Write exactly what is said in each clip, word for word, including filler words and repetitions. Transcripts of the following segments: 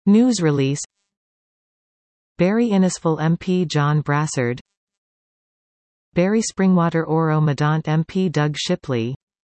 News release. Barry Innisfil M P John Brassard, Barry Springwater Oro Medant M P Doug Shipley.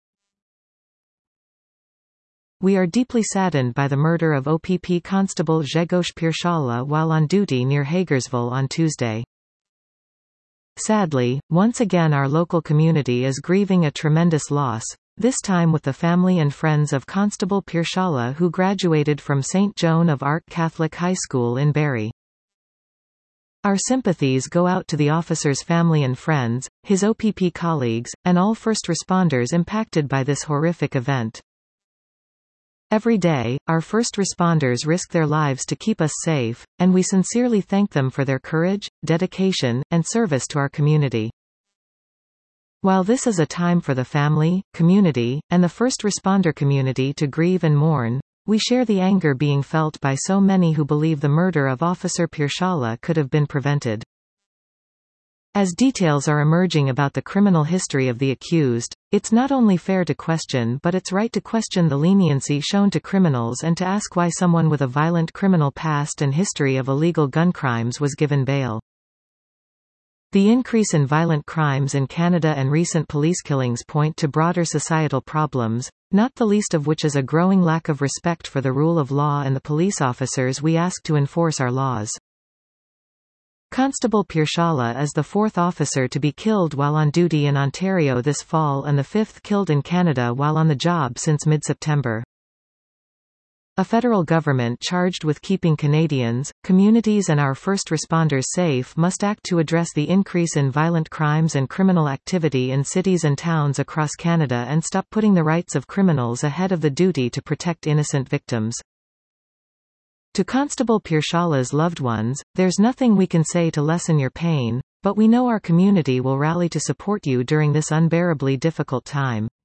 We are deeply saddened by the murder of O P P Constable Grzegorz Pierzala while on duty near Hagersville on Tuesday. Sadly, once again our local community is grieving a tremendous loss, this time with the family and friends of Constable Pierzala, who graduated from Saint Joan of Arc Catholic High School in Barry. Our sympathies go out to the officer's family and friends, his O P P colleagues, and all first responders impacted by this horrific event. Every day, our first responders risk their lives to keep us safe, and we sincerely thank them for their courage, dedication, and service to our community. While this is a time for the family, community, and the first responder community to grieve and mourn, we share the anger being felt by so many who believe the murder of Officer Pierzala could have been prevented. As details are emerging about the criminal history of the accused, it's not only fair to question but it's right to question the leniency shown to criminals and to ask why someone with a violent criminal past and history of illegal gun crimes was given bail. The increase in violent crimes in Canada and recent police killings point to broader societal problems, not the least of which is a growing lack of respect for the rule of law and the police officers we ask to enforce our laws. Constable Pierzala is the fourth officer to be killed while on duty in Ontario this fall and the fifth killed in Canada while on the job since mid-September. A federal government charged with keeping Canadians, communities and our first responders safe must act to address the increase in violent crimes and criminal activity in cities and towns across Canada and stop putting the rights of criminals ahead of the duty to protect innocent victims. To Constable Pierzala's loved ones, there's nothing we can say to lessen your pain, but we know our community will rally to support you during this unbearably difficult time.